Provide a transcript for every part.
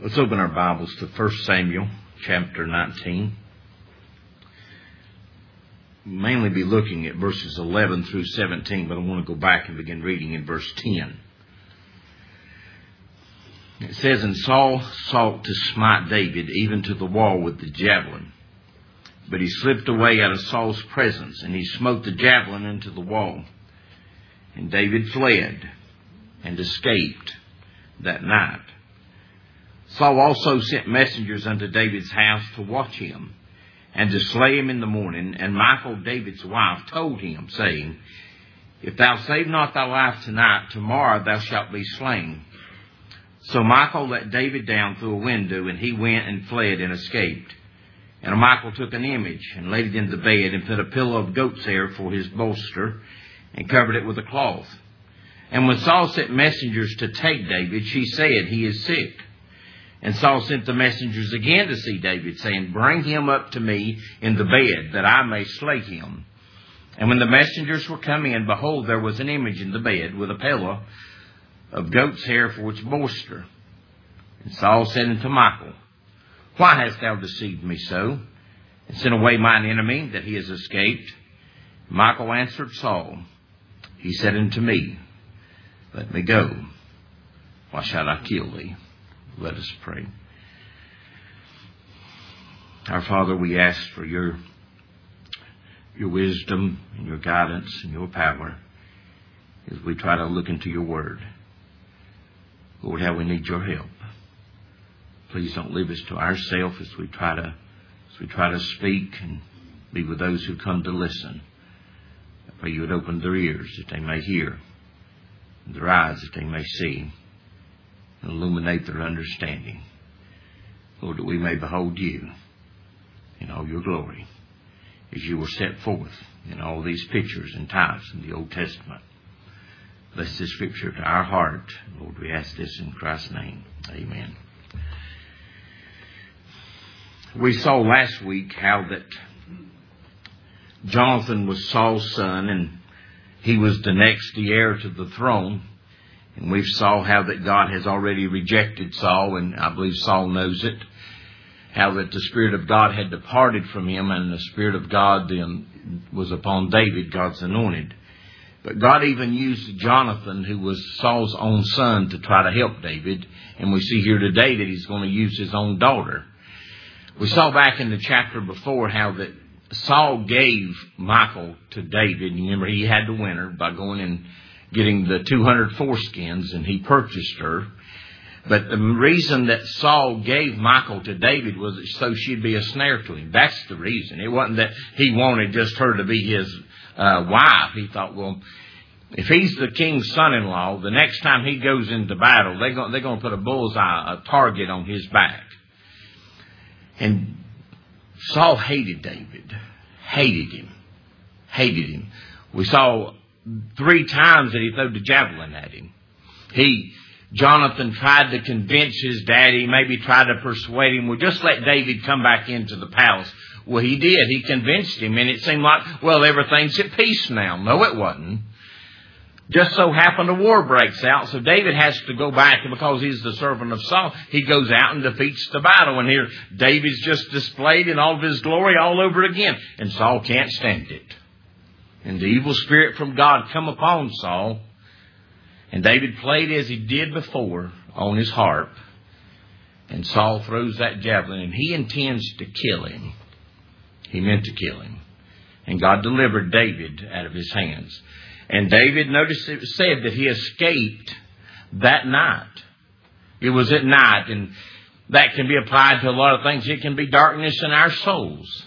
Let's open our Bibles to 1 Samuel chapter 19. We'll mainly be looking at verses 11 through 17, but I want to go back and begin reading in verse 10. It says, "And Saul sought to smite David even to the wall with the javelin. But he slipped away out of Saul's presence, and he smote the javelin into the wall. And David fled and escaped that night. Saul also sent messengers unto David's house to watch him, and to slay him in the morning. And Michal, David's wife, told him, saying, If thou save not thy life tonight, tomorrow thou shalt be slain. So Michal let David down through a window, and he went and fled and escaped. And Michal took an image, and laid it in the bed, and put a pillow of goat's hair for his bolster, and covered it with a cloth. And when Saul sent messengers to take David, she said, He is sick. And Saul sent the messengers again to see David, saying, Bring him up to me in the bed, that I may slay him. And when the messengers were come in, behold, there was an image in the bed, with a pillow of goat's hair for its bolster. And Saul said unto Michal, Why hast thou deceived me so, and sent away mine enemy, that he has escaped? Michal answered Saul, He said unto me, Let me go. Why shall I kill thee? Let us pray. Our Father, we ask for your wisdom and your guidance and your power as we try to look into your word. Lord, how we need your help. Please don't leave us to ourselves as we try to speak and be with those who come to listen. I pray you would open their ears that they may hear, and their eyes that they may see, and illuminate their understanding. Lord, that we may behold you in all your glory as you were set forth in all these pictures and types in the Old Testament. Bless this scripture to our heart. Lord, we ask this in Christ's name. Amen. We saw last week how that Jonathan was Saul's son, and he was the heir to the throne. And we saw how that God has already rejected Saul, and I believe Saul knows it. How that the Spirit of God had departed from him, and the Spirit of God then was upon David, God's anointed. But God even used Jonathan, who was Saul's own son, to try to help David. And we see here today that he's going to use his own daughter. We saw back in the chapter before how that Saul gave Michal to David. You remember, he had to win her by going and getting the 200 foreskins, and he purchased her. But the reason that Saul gave Michal to David was so she'd be a snare to him. That's the reason. It wasn't that he wanted just her to be his wife. He thought, well, if he's the king's son-in-law, the next time he goes into battle, they're going to put a bullseye, a target on his back. And Saul hated David. Hated him. We saw 3 times that he threw the javelin at him. Jonathan tried to convince his daddy, maybe tried to persuade him, well, just let David come back into the palace. Well, he did. He convinced him, and it seemed like, well, everything's at peace now. No, it wasn't. Just so happened a war breaks out, so David has to go back, and because he's the servant of Saul, he goes out and defeats the battle. And here, David's just displayed in all of his glory all over again. And Saul can't stand it. And the evil spirit from God come upon Saul. And David played as he did before on his harp. And Saul throws that javelin, and he intends to kill him. He meant to kill him. And God delivered David out of his hands. And David, notice it said that he escaped that night. It was at night, and that can be applied to a lot of things. It can be darkness in our souls.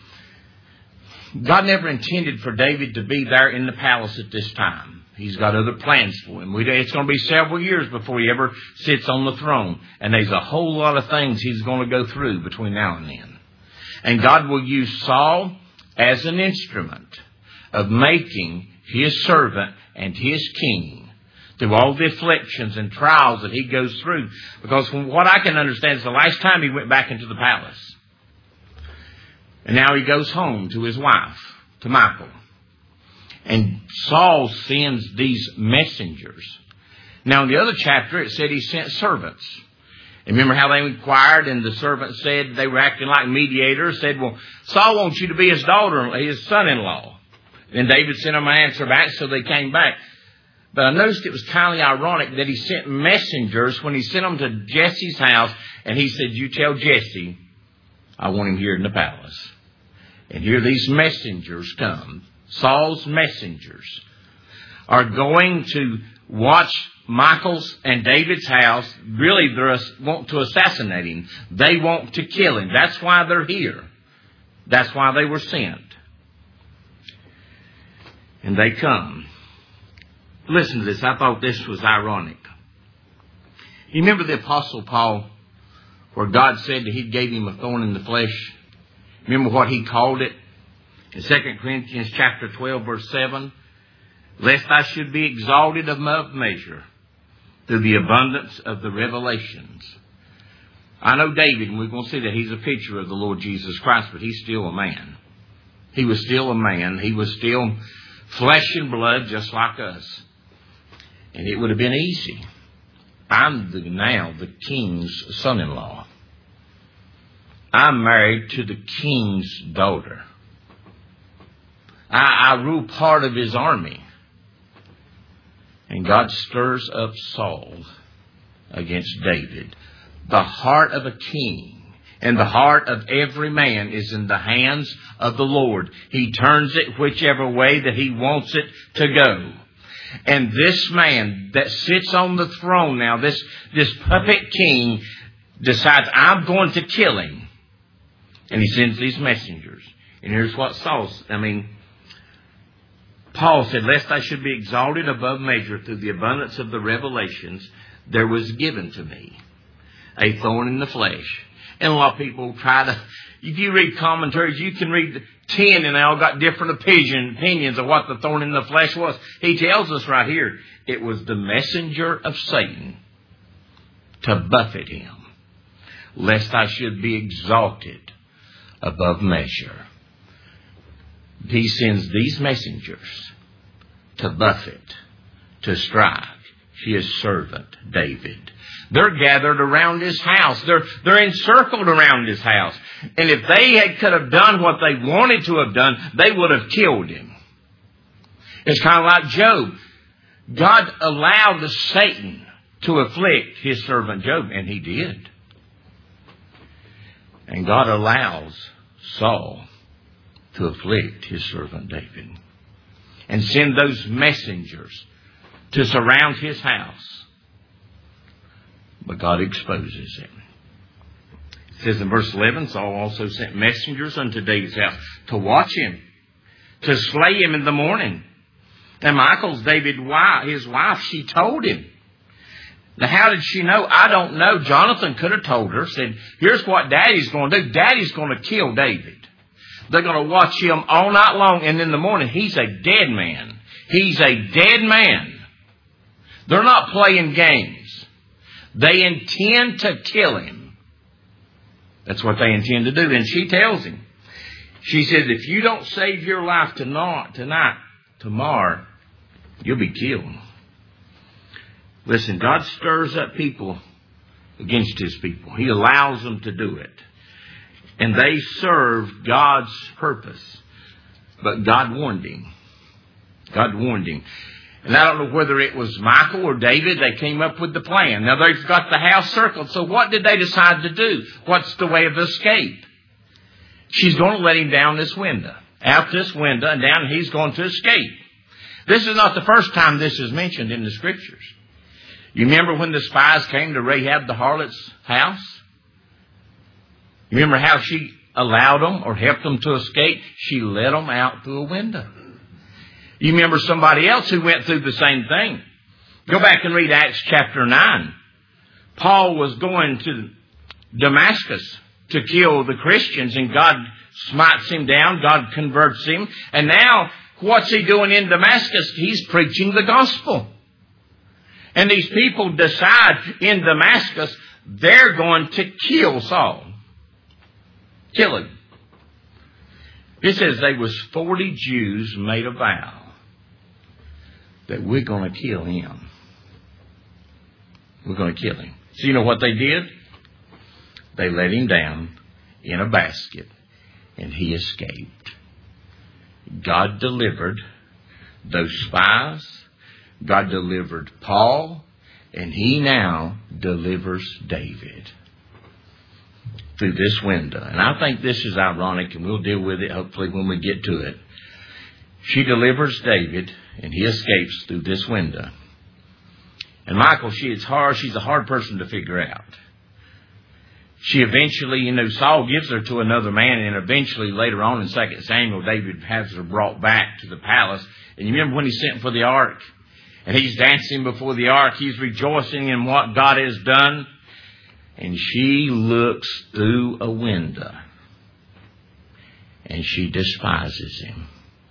God never intended for David to be there in the palace at this time. He's got other plans for him. It's going to be several years before he ever sits on the throne. And there's a whole lot of things he's going to go through between now and then. And God will use Saul as an instrument of making his servant and his king through all the afflictions and trials that he goes through. Because from what I can understand is the last time he went back into the palace. And now he goes home to his wife, to Michal. And Saul sends these messengers. Now in the other chapter it said he sent servants. And remember how they inquired, and the servant said, they were acting like mediators, said, well, Saul wants you to be his son-in-law. And David sent them an answer back, so they came back. But I noticed it was kind of ironic that he sent messengers when he sent them to Jesse's house, and he said, you tell Jesse, I want him here in the palace. And here these messengers come. Saul's messengers are going to watch Michael's and David's house. Really, they want to assassinate him. They want to kill him. That's why they're here. That's why they were sent. And they come. Listen to this. I thought this was ironic. You remember the Apostle Paul, where God said that He gave him a thorn in the flesh? Remember what he called it? In 2 Corinthians chapter 12, verse 7, lest I should be exalted above measure through the abundance of the revelations. I know David, and we're going to see that he's a picture of the Lord Jesus Christ, but he's still a man. He was still a man. He was still flesh and blood, just like us. And it would have been easy. I'm now the king's son-in-law. I'm married to the king's daughter. I rule part of his army. And God stirs up Saul against David. The heart of a king and the heart of every man is in the hands of the Lord. He turns it whichever way that He wants it to go. And this man that sits on the throne now, this puppet king, decides, I'm going to kill him. And he sends these messengers. And here's what Paul said, lest I should be exalted above measure through the abundance of the revelations, there was given to me a thorn in the flesh. And a lot of people try to, if you read commentaries, you can read 10 and they all got different opinions of what the thorn in the flesh was. He tells us right here, it was the messenger of Satan to buffet him, lest I should be exalted above measure. He sends these messengers to buffet, to strike his servant David. They're gathered around his house. They're encircled around his house. And if they could have done what they wanted to have done, they would have killed him. It's kind of like Job. God allowed Satan to afflict his servant Job, and he did. And God allows Saul to afflict his servant David and send those messengers to surround his house. But God exposes him. It says in verse 11, Saul also sent messengers unto David's house to watch him, to slay him in the morning. And Michael's his wife, she told him. Now, how did she know? I don't know. Jonathan could have told her, said, here's what Daddy's going to do. Daddy's going to kill David. They're going to watch him all night long, and in the morning, he's a dead man. He's a dead man. They're not playing games. They intend to kill him. That's what they intend to do. And she tells him, she says, if you don't save your life tonight, tomorrow, you'll be killed. Listen, God stirs up people against His people. He allows them to do it. And they serve God's purpose. But God warned him. God warned him. And I don't know whether it was Michael or David. They came up with the plan. Now they've got the house circled. So what did they decide to do? What's the way of escape? She's going to let him down this window. Out this window and down, and he's going to escape. This is not the first time this is mentioned in the Scriptures. You remember when the spies came to Rahab the harlot's house? You remember how she allowed them or helped them to escape? She let them out through a window. You remember somebody else who went through the same thing. Go back and read Acts chapter 9. Paul was going to Damascus to kill the Christians, and God smites him down. God converts him. And now, what's he doing in Damascus? He's preaching the gospel. And these people decide in Damascus they're going to kill Saul. Kill him. It says there was 40 Jews made a vow that we're going to kill him. We're going to kill him. So you know what they did? they let him down in a basket, and he escaped. God delivered those spies. God delivered Paul, and he now delivers David through this window. And I think this is ironic, and we'll deal with it hopefully when we get to it. She delivers David, and he escapes through this window. And Michael, she's a hard person to figure out. She eventually, Saul gives her to another man, and eventually later on in 2 Samuel, David has her brought back to the palace. And you remember when he sent for the ark? And he's dancing before the ark. He's rejoicing in what God has done. And she looks through a window, and she despises him.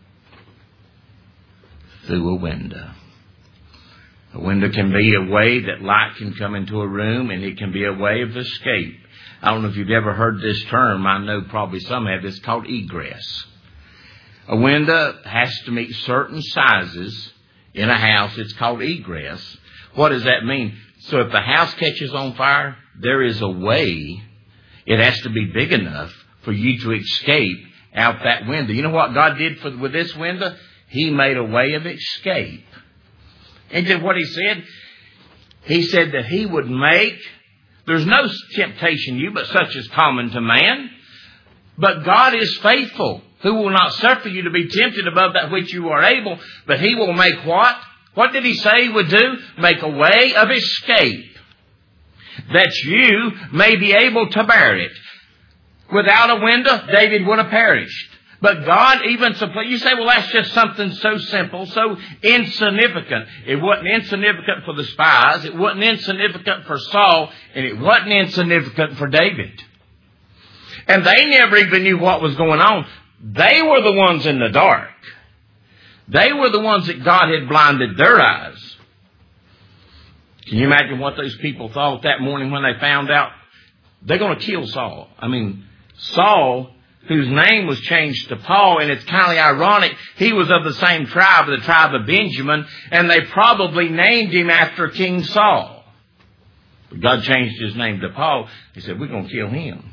Through a window. A window can be a way that light can come into a room, and it can be a way of escape. I don't know if you've ever heard this term. I know probably some have. It's called egress. A window has to meet certain sizes in a house. It's called egress. What does that mean? So if the house catches on fire, there is a way. It has to be big enough for you to escape out that window. You know what God did with this window? He made a way of escape. And then what he said? He said that he would make, there's no temptation you but such as common to man. But God is faithful, who will not suffer you to be tempted above that which you are able. But he will make what? What did he say he would do? Make a way of escape, that you may be able to bear it. Without a window, David would have perished. But God even supplied. You say, well, that's just something so simple, so insignificant. It wasn't insignificant for the spies. It wasn't insignificant for Saul. And it wasn't insignificant for David. And they never even knew what was going on. They were the ones in the dark. They were the ones that God had blinded their eyes. Can you imagine what those people thought that morning when they found out they're going to kill Saul? I mean, Saul, whose name was changed to Paul, and it's kind of ironic, he was of the same tribe, the tribe of Benjamin, and they probably named him after King Saul. But God changed his name to Paul. He said, we're going to kill him.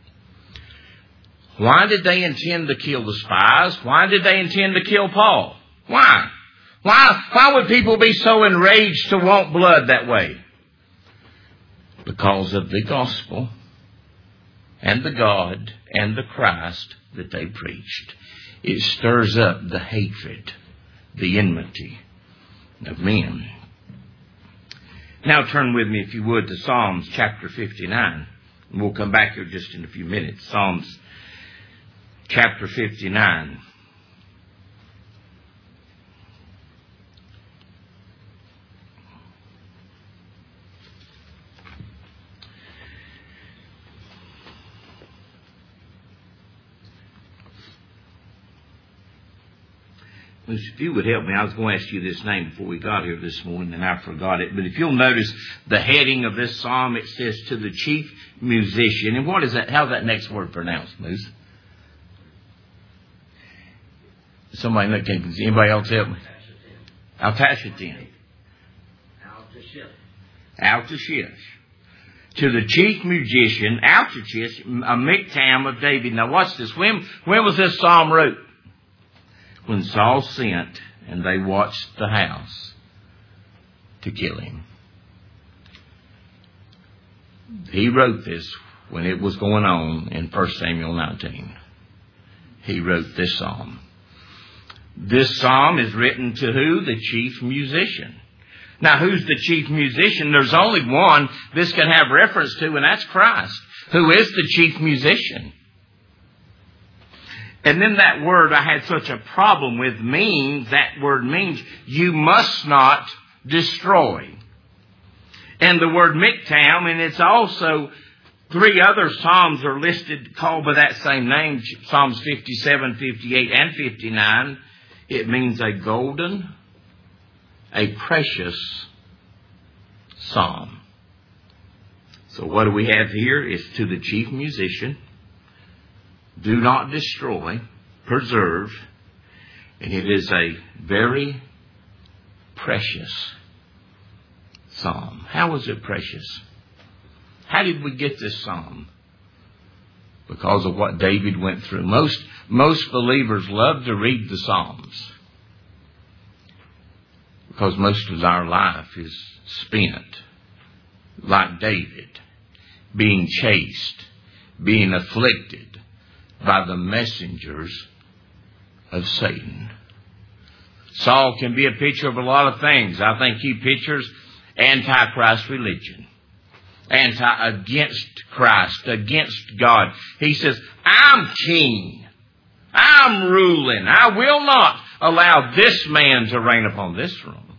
Why did they intend to kill the spies? Why did they intend to kill Paul? Why? Why would people be so enraged to want blood that way? Because of the gospel and the God and the Christ that they preached. It stirs up the hatred, the enmity of men. Now turn with me, if you would, to Psalms chapter 59. And we'll come back here just in a few minutes. Psalms chapter 59. If you would help me, I was going to ask you this name before we got here this morning, and I forgot it. But if you'll notice the heading of this psalm, it says, to the chief musician. And what is that? How's that next word pronounced, Moose? Anybody else help me? Altashitin. Altashish. To the chief musician, Altashish, a miktam of David. Now watch this. When was this psalm wrote? When Saul sent and they watched the house to kill him. He wrote this when it was going on in 1 Samuel 19. He wrote this psalm. This psalm is written to who? The chief musician. Now, who's the chief musician? There's only one this can have reference to, and that's Christ, who is the chief musician. And then that word I had such a problem with that word means you must not destroy. And the word miktam, and it's also 3 other psalms are listed, called by that same name, Psalms 57, 58, and 59. It means a golden, a precious psalm. So what do we have here? It's to the chief musician. Do not destroy, preserve, and it is a very precious psalm. How was it precious? How did we get this psalm? because of what David went through. Most believers love to read the Psalms because most of our life is spent, like David, being chased, being afflicted by the messengers of Satan. Saul can be a picture of a lot of things. I think he pictures antichrist religion. Against Christ, against God. He says, I'm king. I'm ruling. I will not allow this man to reign upon this throne.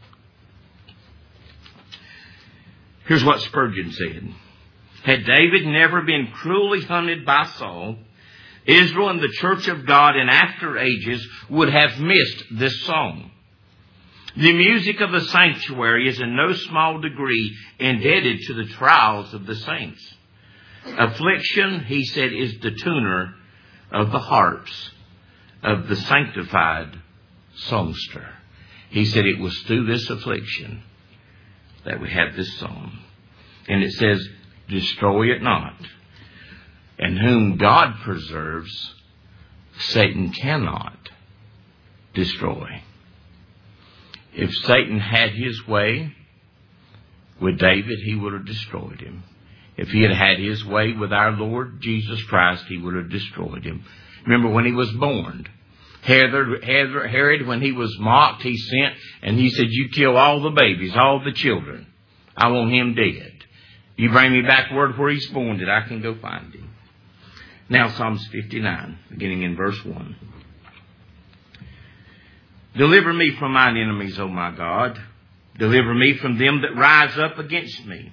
Here's what Spurgeon said. Had David never been cruelly hunted by Saul, Israel and the church of God in after ages would have missed this song. The music of the sanctuary is in no small degree indebted to the trials of the saints. Affliction, he said, is the tuner of the harps of the sanctified songster. He said it was through this affliction that we have this song. And it says, destroy it not. And whom God preserves, Satan cannot destroy. If Satan had his way with David, he would have destroyed him. If he had had his way with our Lord Jesus Christ, he would have destroyed him. Remember when he was born, Herod, when he was mocked, he sent and he said, you kill all the babies, all the children. I want him dead. You bring me back word where he's born that I can go find him. Now Psalms 59, beginning in verse 1. Deliver me from mine enemies, O my God. Deliver me from them that rise up against me.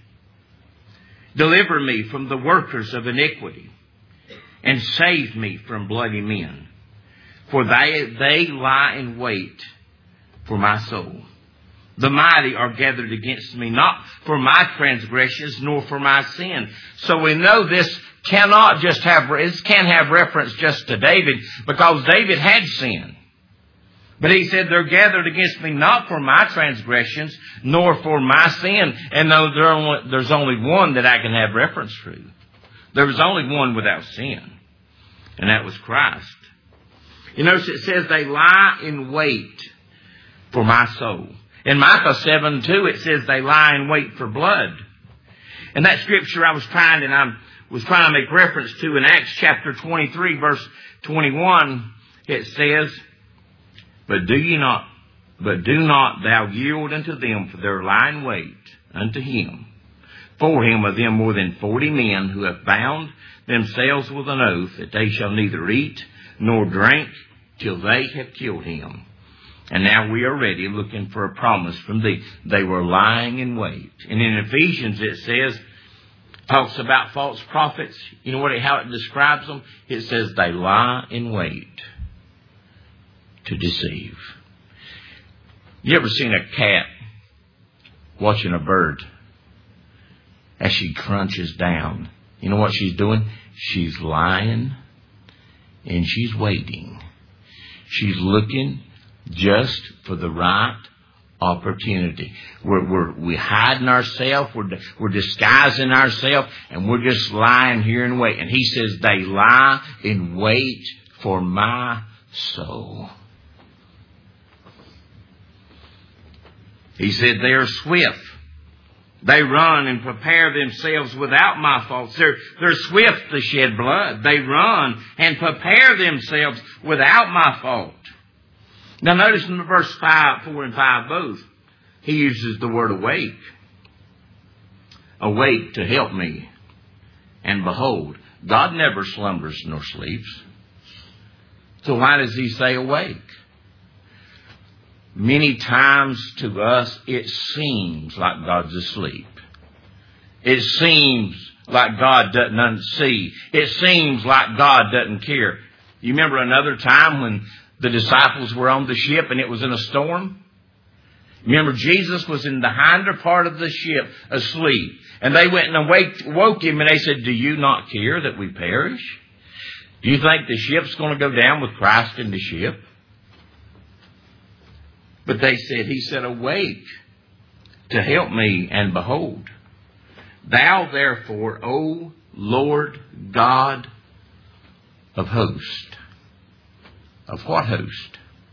Deliver me from the workers of iniquity, and save me from bloody men. For they lie in wait for my soul. The mighty are gathered against me, not for my transgressions, nor for my sin. So we know this can't have reference just to David, because David had sin. But he said, they're gathered against me not for my transgressions, nor for my sin. And there's only one that I can have reference to. There was only one without sin. And that was Christ. You notice it says they lie in wait for my soul. In Micah 7:2 it says they lie in wait for blood. And that scripture I was trying to make reference to in Acts chapter 23 verse 21, it says, But do not thou yield unto them, for their lie in wait unto him. For him of them more than 40 men who have bound themselves with an oath that they shall neither eat nor drink till they have killed him. And now we are ready, looking for a promise from thee. They were lying in wait. And in Ephesians it says, talks about false prophets. You know how it describes them? It says they lie in wait to deceive. You ever seen a cat watching a bird as she crunches down? You know what she's doing? She's lying and she's waiting. She's looking just for the right opportunity. We're hiding ourselves. We're disguising ourselves, and we're just lying here and wait. And he says they lie in wait for my soul. He said they are swift. They run and prepare themselves without my faults. They're swift to shed blood. They run and prepare themselves without my fault. Now notice in verse 4 and 5 both, he uses the word awake. Awake to help me. And behold, God never slumbers nor sleeps. So why does he say awake? Many times to us it seems like God's asleep. It seems like God doesn't see. It seems like God doesn't care. You remember another time when the disciples were on the ship and it was in a storm? Remember, Jesus was in the hinder part of the ship asleep. And they went and woke him and they said, do you not care that we perish? Do you think the ship's going to go down with Christ in the ship? But he said, awake to help me, and behold, thou therefore, O Lord God of hosts. Of what host?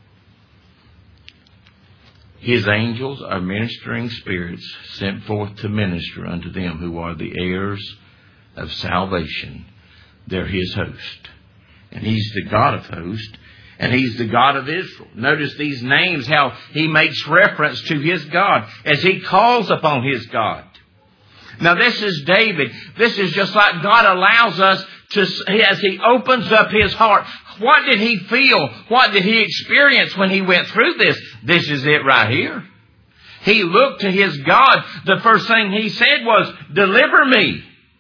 His angels are ministering spirits sent forth to minister unto them who are the heirs of salvation. They're His host. And He's the God of hosts. And He's the God of Israel. Notice these names, how He makes reference to His God as He calls upon His God. Now this is David. This is just like God allows us to, as He opens up His heart. What did he feel? What did he experience when he went through this? This is it right here. He looked to his God. The first thing he said was, deliver me.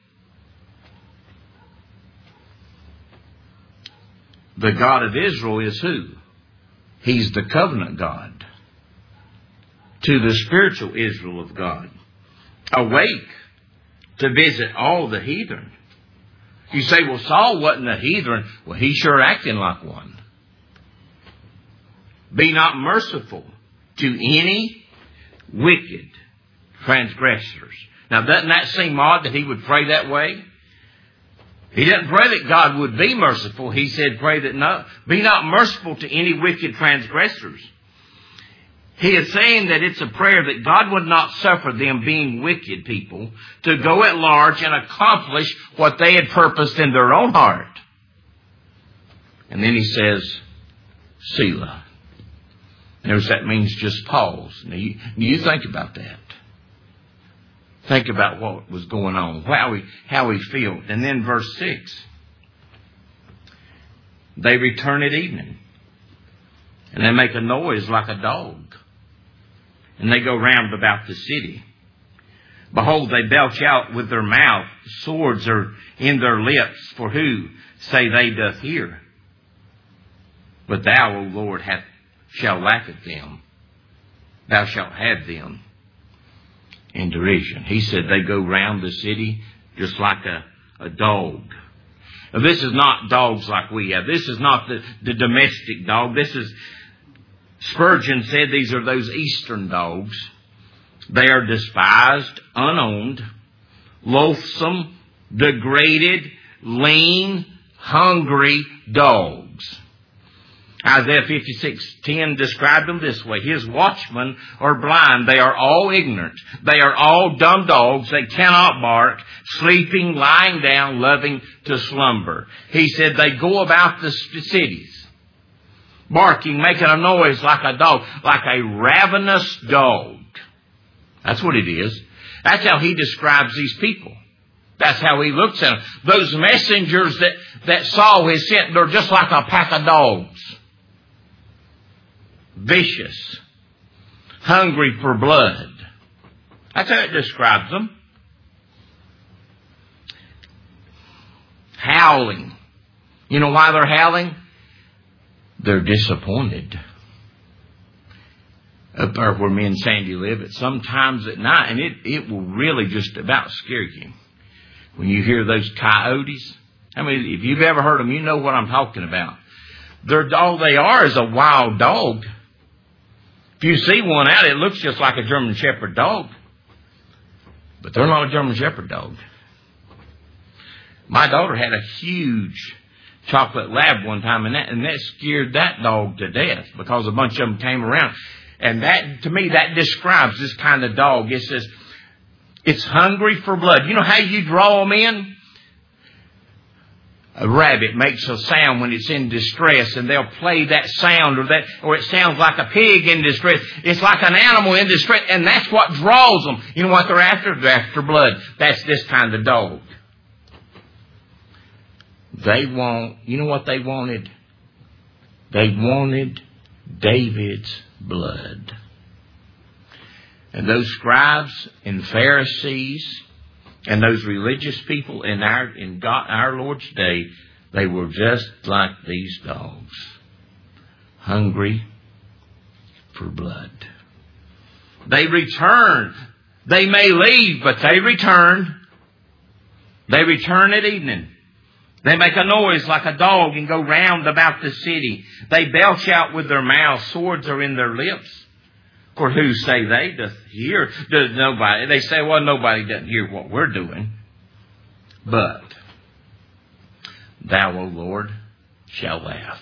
The God of Israel is who? He's the covenant God. To the spiritual Israel of God. Awake to visit all the heathen. You say, well, Saul wasn't a heathen. Well, he's sure acting like one. Be not merciful to any wicked transgressors. Now, doesn't that seem odd that he would pray that way? He didn't pray that God would be merciful. He said, pray that be not merciful to any wicked transgressors. He is saying that it's a prayer that God would not suffer them, being wicked people, to go at large and accomplish what they had purposed in their own heart. And then he says, Selah. Notice that means just pause. Now you think about that. Think about what was going on, how he felt. And then verse 6. They return at evening. And they make a noise like a dog. And they go round about the city. Behold, they belch out with their mouth. Swords are in their lips. For who, say they, doth hear? But thou, O Lord, shalt laugh at them. Thou shalt have them in derision. He said they go round the city just like a dog. Now, this is not dogs like we have. This is not the domestic dog. This is... Spurgeon said these are those eastern dogs. They are despised, unowned, loathsome, degraded, lean, hungry dogs. Isaiah 56:10 described them this way. His watchmen are blind. They are all ignorant. They are all dumb dogs. They cannot bark, sleeping, lying down, loving to slumber. He said they go about the cities, barking, making a noise like a dog, like a ravenous dog. That's what it is. That's how he describes these people. That's how he looks at them. Those messengers that Saul has sent, they're just like a pack of dogs. Vicious. Hungry for blood. That's how it describes them. Howling. You know why they're howling? They're disappointed. Up there where me and Sandy live, it's sometimes at night, and it will really just about scare you. When you hear those coyotes, I mean, if you've ever heard them, you know what I'm talking about. All they are is a wild dog. If you see one out, it looks just like a German Shepherd dog. But they're not a German Shepherd dog. My daughter had a huge chocolate lab one time, and that scared that dog to death because a bunch of them came around. And that, to me, that describes this kind of dog. It says, it's hungry for blood. You know how you draw them in? A rabbit makes a sound when it's in distress, and they'll play that sound, or it sounds like a pig in distress. It's like an animal in distress, and that's what draws them. You know what they're after? They're after blood. That's this kind of dog. You know what they wanted? They wanted David's blood. And those scribes and Pharisees and those religious people in our Lord's day, they were just like these dogs, hungry for blood. They return. They may leave, but they return. They return at evening. They make a noise like a dog and go round about the city. They belch out with their mouths. Swords are in their lips. For who say they doth hear? Does nobody? They say, well, nobody doesn't hear what we're doing. But thou, O Lord, shall laugh.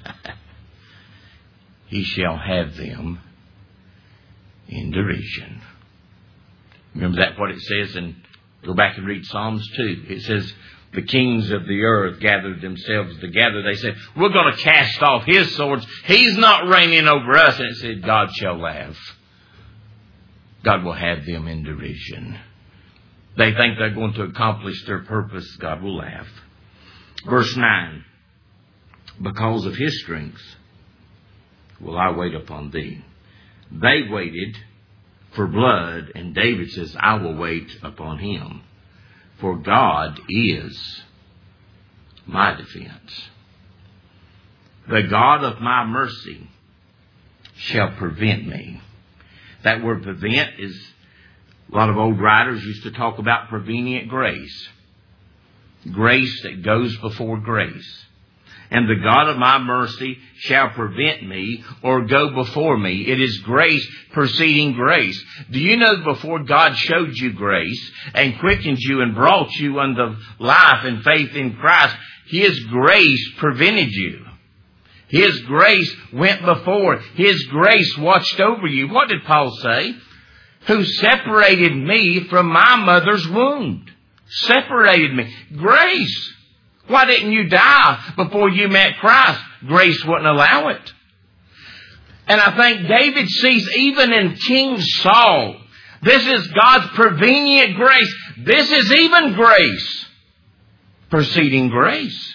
He shall have them in derision. Remember that what it says, and go back and read Psalms 2. It says, the kings of the earth gathered themselves together. They said, we're going to cast off his swords. He's not reigning over us. And it said, God shall laugh. God will have them in derision. They think they're going to accomplish their purpose. God will laugh. Verse 9. Because of his strength will I wait upon thee. They waited for blood, and David says, I will wait upon him. For God is my defense. The God of my mercy shall prevent me. That word prevent is, a lot of old writers used to talk about prevenient grace. Grace that goes before grace. And the God of my mercy shall prevent me or go before me. It is grace preceding grace. Do you know before God showed you grace and quickened you and brought you unto life and faith in Christ, his grace prevented you. His grace went before. His grace watched over you. What did Paul say? Who separated me from my mother's womb. Separated me. Grace. Why didn't you die before you met Christ? Grace wouldn't allow it. And I think David sees even in King Saul, this is God's prevenient grace. This is even grace preceding grace.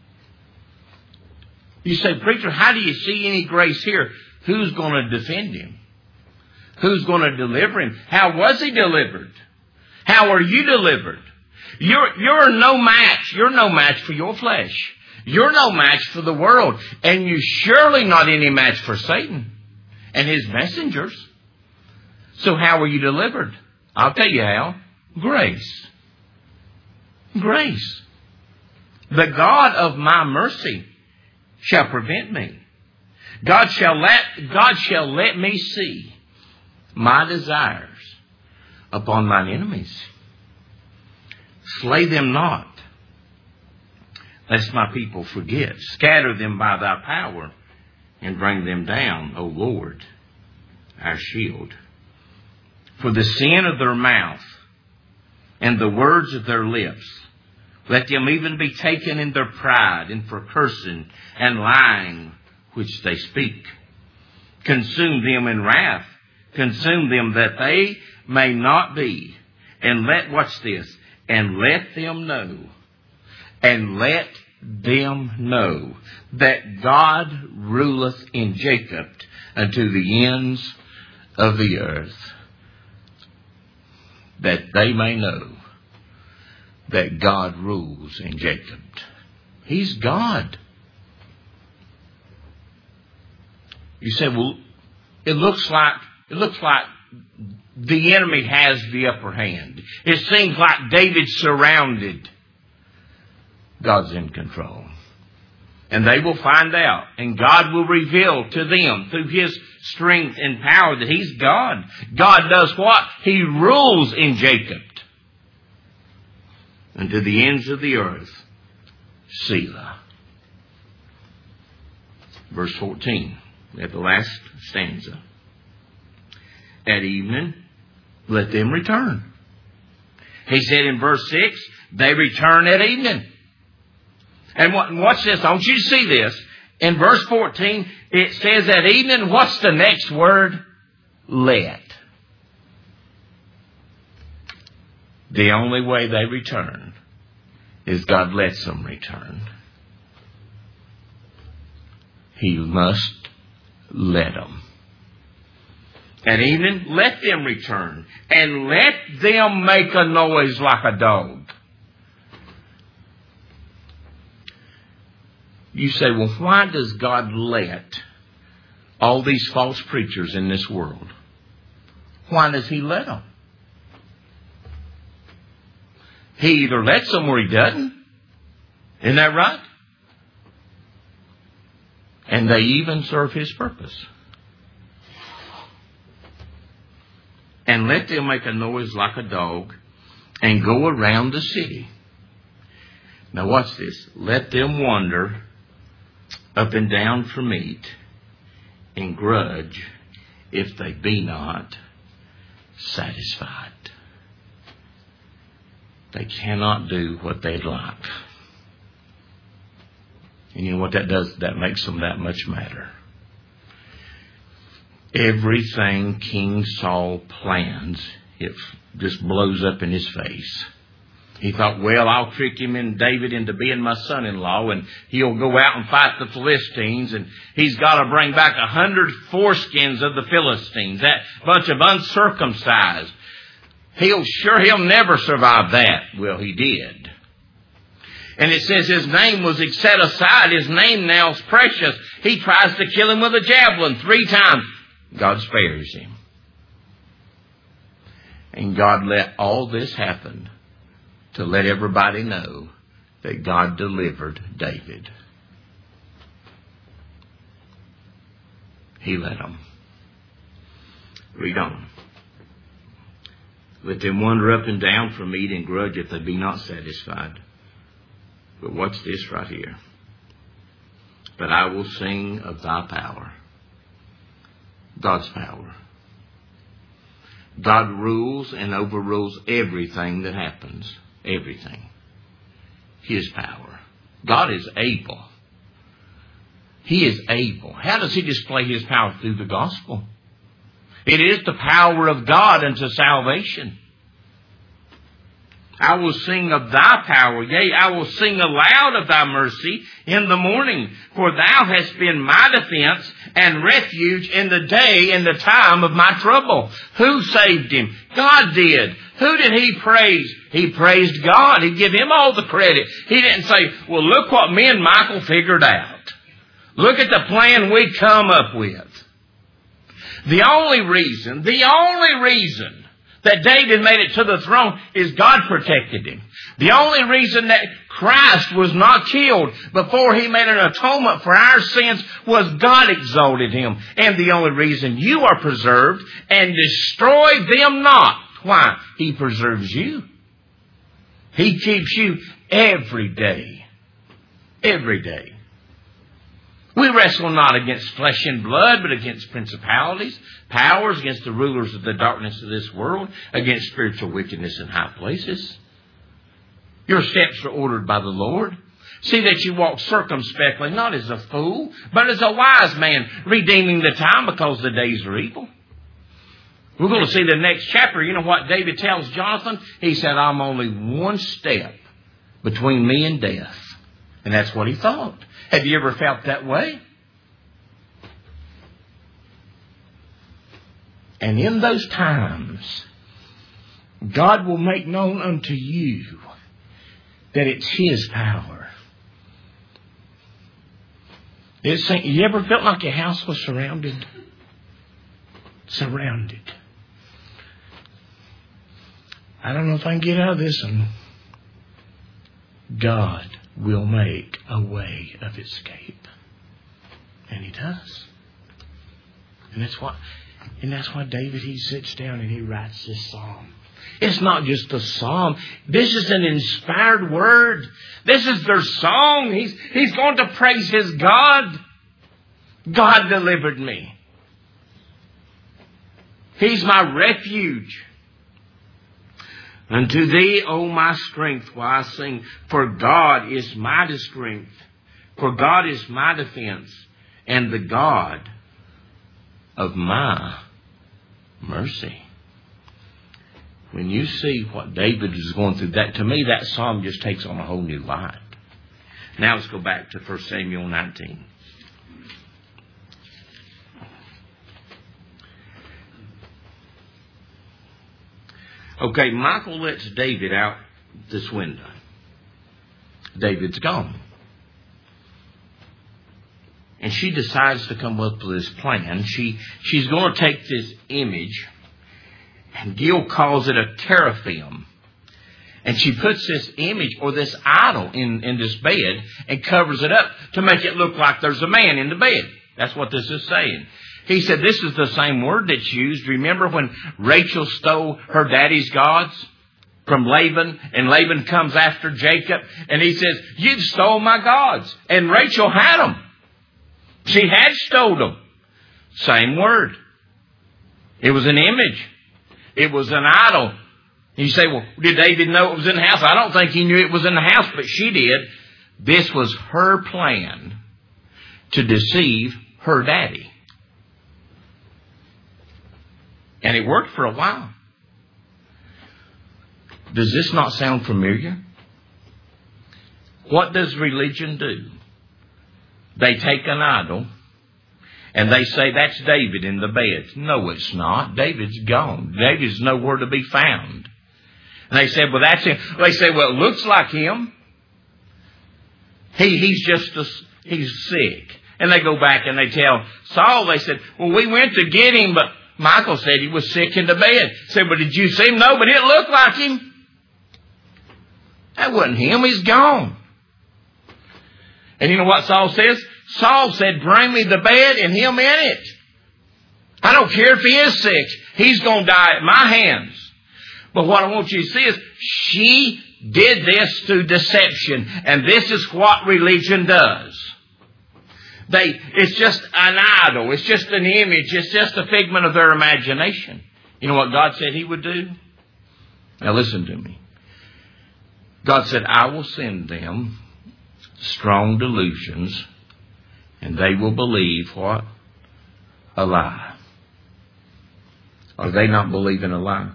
You say, preacher, how do you see any grace here? Who's going to defend him? Who's going to deliver him? How was he delivered? How are you delivered? You're no match. You're no match for your flesh. You're no match for the world. And you're surely not any match for Satan and his messengers. So how are you delivered? I'll tell you how. Grace. Grace. The God of my mercy shall prevent me. God shall let me see my desires upon mine enemies. Slay them not, lest my people forget. Scatter them by thy power, and bring them down, O Lord, our shield. For the sin of their mouth and the words of their lips, let them even be taken in their pride, and for cursing and lying which they speak. Consume them in wrath, consume them that they may not be. And watch this, and let them know that God ruleth in Jacob unto the ends of the earth, that they may know that God rules in Jacob. He's God. You say, well, it looks like the enemy has the upper hand. It seems like David's surrounded. God's in control. And they will find out. And God will reveal to them through his strength and power that he's God. God does what? He rules in Jacob. Unto the ends of the earth. Selah. Verse 14. At the last stanza. At evening, let them return. He said in verse 6, they return at evening. And watch this. I want you to see this. In verse 14, it says at evening, what's the next word? Let. The only way they return is God lets them return. He must let them. At evening, let them return, and let them make a noise like a dog. You say, well, why does God let all these false preachers in this world? Why does he let them? He either lets them or he doesn't. Isn't that right? And they even serve his purpose. And let them make a noise like a dog and go around the city. Now watch this. Let them wander up and down from meat, and grudge if they be not satisfied. They cannot do what they'd like. And you know what that does? That makes them that much madder. Everything King Saul plans, it just blows up in his face. He thought, well, I'll trick him and David into being my son-in-law, and he'll go out and fight the Philistines, and he's got to bring back 100 foreskins of the Philistines, that bunch of uncircumcised. He'll never survive that. Well, he did. And it says his name was set aside. His name now is precious. He tries to kill him with a javelin 3 times. God spares him. And God let all this happen to let everybody know that God delivered David. He let them. Read on. Let them wander up and down from meat and grudge if they be not satisfied. But watch this right here. But I will sing of thy power. God's power. God rules and overrules everything that happens. Everything. His power. God is able. He is able. How does He display His power? Through the gospel. It is the power of God unto salvation. I will sing of thy power. Yea, I will sing aloud of thy mercy in the morning. For thou hast been my defense and refuge in the day and the time of my trouble. Who saved him? God did. Who did he praise? He praised God. He gave him all the credit. He didn't say, well, look what me and Michael figured out. Look at the plan we come up with. The only reason that David made it to the throne is God protected him. The only reason that Christ was not killed before He made an atonement for our sins was God exalted Him. And the only reason you are preserved and destroy them not. Why? He preserves you. He keeps you every day. Every day. We wrestle not against flesh and blood, but against principalities, powers, against the rulers of the darkness of this world, against spiritual wickedness in high places. Your steps are ordered by the Lord. See that you walk circumspectly, not as a fool, but as a wise man, redeeming the time because the days are evil. We're going to see the next chapter. You know what David tells Jonathan? He said, I'm only one step between me and death. And that's what he thought. Have you ever felt that way? And in those times, God will make known unto you that it's His power. You ever felt like your house was surrounded? Surrounded. I don't know if I can get out of this one. God will make a way of escape. And He does. And that's why David, he sits down and he writes this psalm. It's not just a psalm. This is an inspired word. This is their song. He's going to praise his God. God delivered me. He's my refuge. Unto thee, O my strength, will I sing, for God is my strength. For God is my defense, and the God of my mercy. When you see what David is going through, that to me, that psalm just takes on a whole new light. Now let's go back to 1 Samuel 19. Okay, Michal lets David out this window. David's gone. And she decides to come up with this plan. She's going to take this image, and Gil calls it a teraphim. And she puts this image or this idol in this bed and covers it up to make it look like there's a man in the bed. That's what this is saying. He said this is the same word that's used. Remember when Rachel stole her daddy's gods from Laban, and Laban comes after Jacob and he says, you've stole my gods. And Rachel had them. She had stole them. Same word. It was an image. It was an idol. You say, well, did David know it was in the house? I don't think he knew it was in the house, but she did. This was her plan to deceive her daddy. And it worked for a while. Does this not sound familiar? What does religion do? They take an idol and they say, that's David in the bed. No, it's not. David's gone. David's nowhere to be found. And they said, well, that's him. They say, well, it looks like him. He's sick. And they go back and they tell Saul, they said, well, we went to get him, but Michal said he was sick in the bed. Said, well, did you see him? No, but it looked like him. That wasn't him. He's gone. And you know what Saul says? Saul said, bring me the bed and him in it. I don't care if he is sick. He's going to die at my hands. But what I want you to see is she did this through deception. And this is what religion does. It's just an idol. It's just an image. It's just a figment of their imagination. You know what God said He would do? Now listen to me. God said, I will send them strong delusions, and they will believe what? A lie. Are they not believing a lie?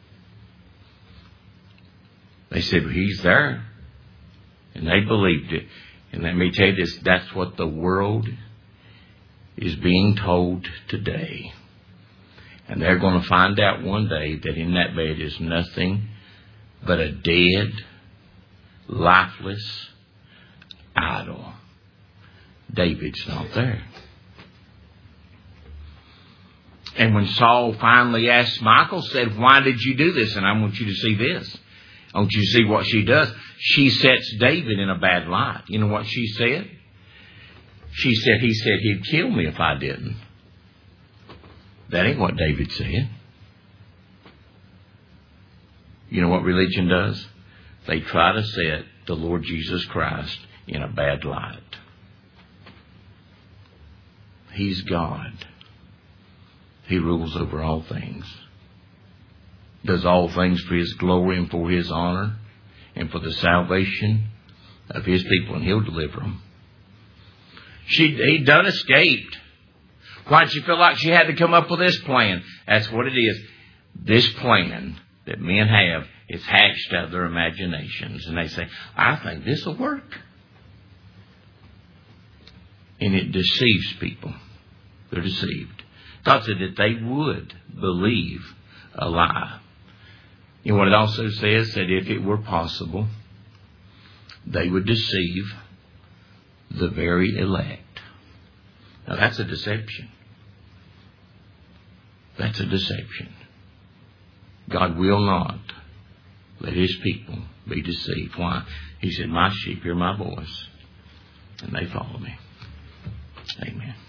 They said, well, He's there. And they believed it. And let me tell you this, that's what the world is being told today. And they're going to find out one day that in that bed is nothing but a dead, lifeless idol. David's not there. And when Saul finally asked Michal, said, why did you do this? And I want you to see this. I want you to see what she does. She sets David in a bad light. You know what she said? She said, he said he'd kill me if I didn't. That ain't what David said. You know what religion does? They try to set the Lord Jesus Christ in a bad light. He's God. He rules over all things. Does all things for His glory and for His honor and for the salvation of His people, and He'll deliver them. He done escaped. Why did she feel like she had to come up with this plan? That's what it is. This plan that men have is hatched out of their imaginations. And they say, I think this will work. And it deceives people. They're deceived. God said that they would believe a lie. You know what it also says? That if it were possible, they would deceive the very elect. Now that's a deception. That's a deception. God will not let His people be deceived. Why? He said, my sheep hear my voice, and they follow me. Amen.